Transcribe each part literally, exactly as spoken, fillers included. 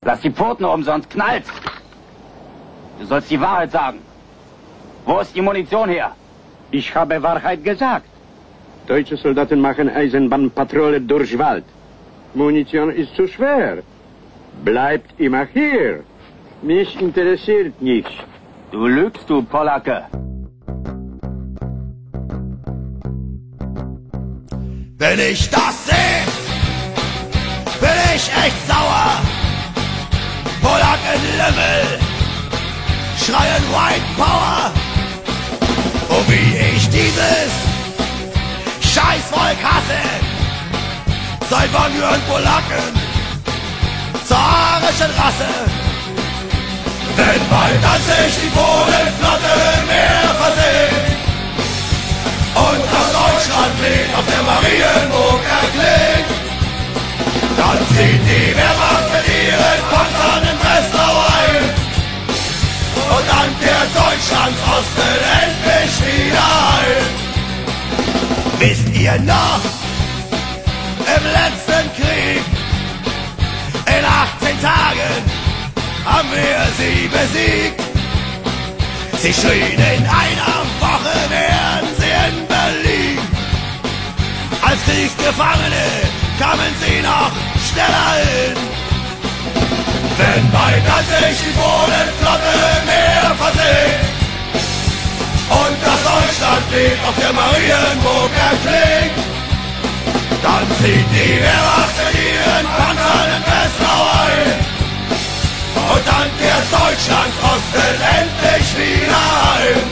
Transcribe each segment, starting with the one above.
Lass die Pfoten oben, sonst knallt's. Du sollst die Wahrheit sagen. Wo ist die Munition her? Ich habe Wahrheit gesagt. Deutsche Soldaten machen Eisenbahnpatrouille durch Wald. Munition ist zu schwer. Bleibt immer hier. Mich interessiert nicht. Du lügst, du Polacke. Wenn ich das sehe, bin ich echt sauer. Polackenlümmel schreien White Power. Oh, wie ich dieses Scheißvolk hasse. Seit wann gehören Polacken zur arischen Rasse? Denn bald an sich die Polenflotte mehr versehen und das Deutschlandlied auf der Marienburg erklingt, dann zieht die Wehrmacht mit ihren Panzern in Breslau ein und dann kehrt Deutschlands Osten endlich wieder ein. Wisst ihr noch, im letzten Krieg, in achtzehn Tagen haben wir sie besiegt. Sie schrien in einer Woche, wären sie in Berlin. Als Kriegsgefangene kamen sie noch schneller hin. Wenn bald an sich die Polenflotte mehr versinkt und das Deutschlandlied auf der Marienburg erklingt, dann zieht die Wehrmacht mit ihren Panzern in Breslau ein. Und dann kehrt Deutschlands Osten endlich wieder ein.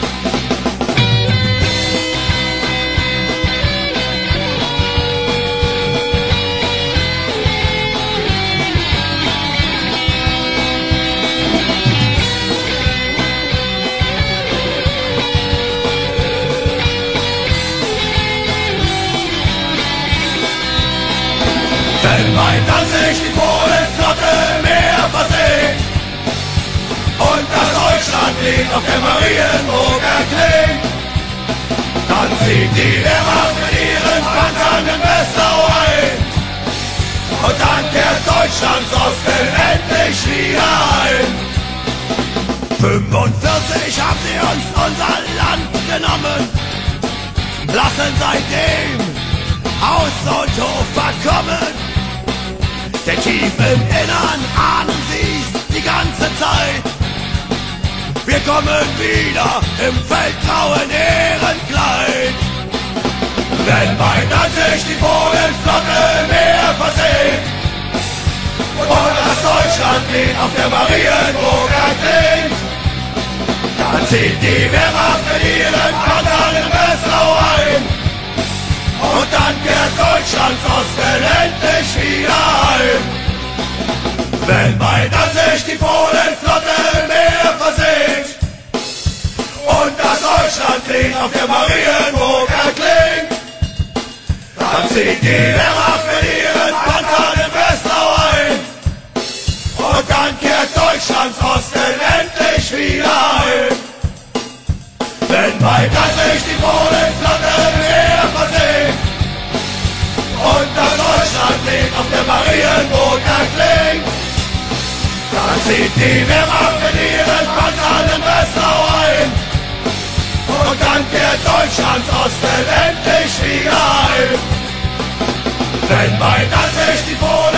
Wenn meint an sich die Polenflotte mehr versinkt und das Deutschlandlied auf der Marienburg erklingt, dann zieht die Wehrmacht mit ihren Panzern in Breslau ein und dann kehrt Deutschlands Osten endlich wieder ein. fünfundvierzig haben sie uns unser Land genommen, lassen seitdem Haus und Hof verkommen. Denn tief im Innern ahnen sie's die ganze Zeit. Wir kommen wieder im feldgrauen Ehrenkleid. Wenn bald an sich die Polenflotte mehr versinkt und das Deutschlandlied auf der Marienburg erklingt, dann zieht die Wehrmacht mit ihren Panzern in Breslau ein. Und dann kehrt Deutschlands Osten endlich wieder ein. Wenn bald an sich die Polenflotte mehr versinkt und das Deutschlandlied auf der Marienburg erklingt, dann zieht die Wehrmacht mit ihren Panzern in Breslau ein. Und dann kehrt Deutschlands Osten endlich wieder ein. Wenn bald an sich die Polenflotte mehr versinkt und das Deutschlandlied auf der Marienburg erklingt, dann zieht die Wehrmacht mit ihren Panzern in Breslau ein. Und dann kehrt Deutschlands Osten endlich wieder ein. Wenn bald an sich die Polen